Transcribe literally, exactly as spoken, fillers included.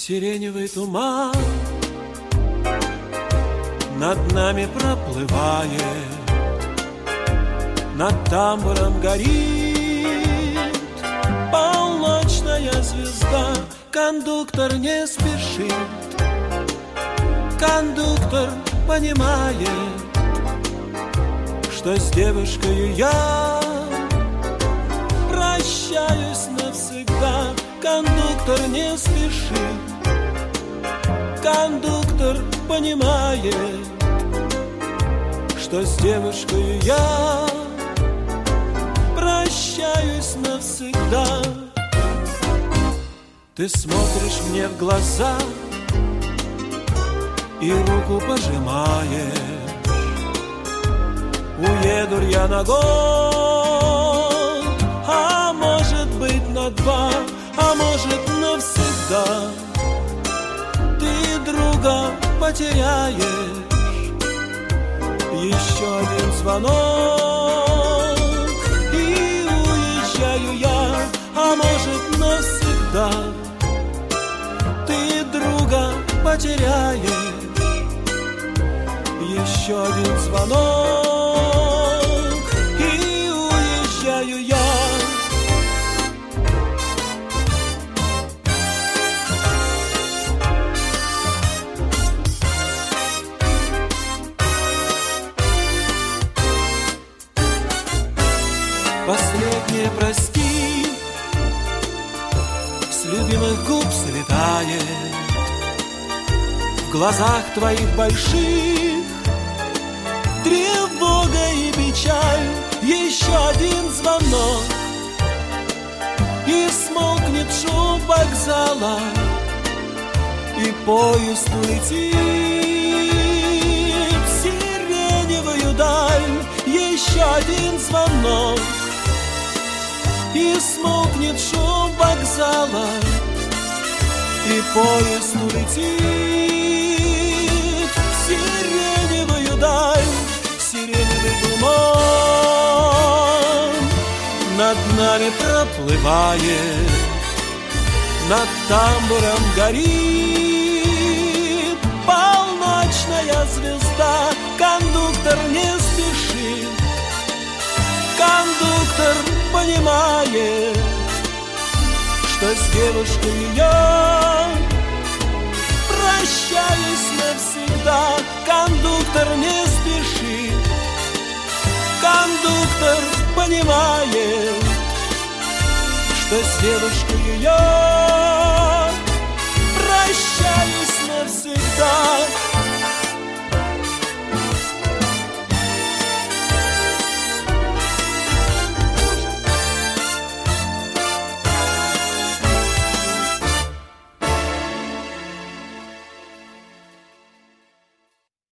Сиреневый туман над нами проплывает, над тамбуром горит полночная звезда. Кондуктор не спешит, кондуктор понимает, что с девушкой я прощаюсь навсегда. Кондуктор не спешит, кондуктор понимает, что с девушкой я прощаюсь навсегда. Ты смотришь мне в глаза и руку пожимаешь. Уеду я на год, а может быть на два, а может навсегда. Ты друга потеряешь, еще один звонок, и уезжаю я, а может навсегда. Ты друга потеряешь, еще один звонок, и уезжаю я. Последнее прости с любимых губ слетает, в глазах твоих больших тревога и печаль. Еще один звонок, и смолкнет шум вокзала, и поезд улетит в сиреневую даль. Еще один звонок, и смолкнет шум вокзала, и поезд улетит в сиреневую даль. Сиреневый туман над нами проплывает, над тамбуром горит полночная звезда. Кондуктор не спешит, кондуктор понимает, что с девушкой я прощаюсь навсегда. Кондуктор не спешит, кондуктор понимает, что с девушкой я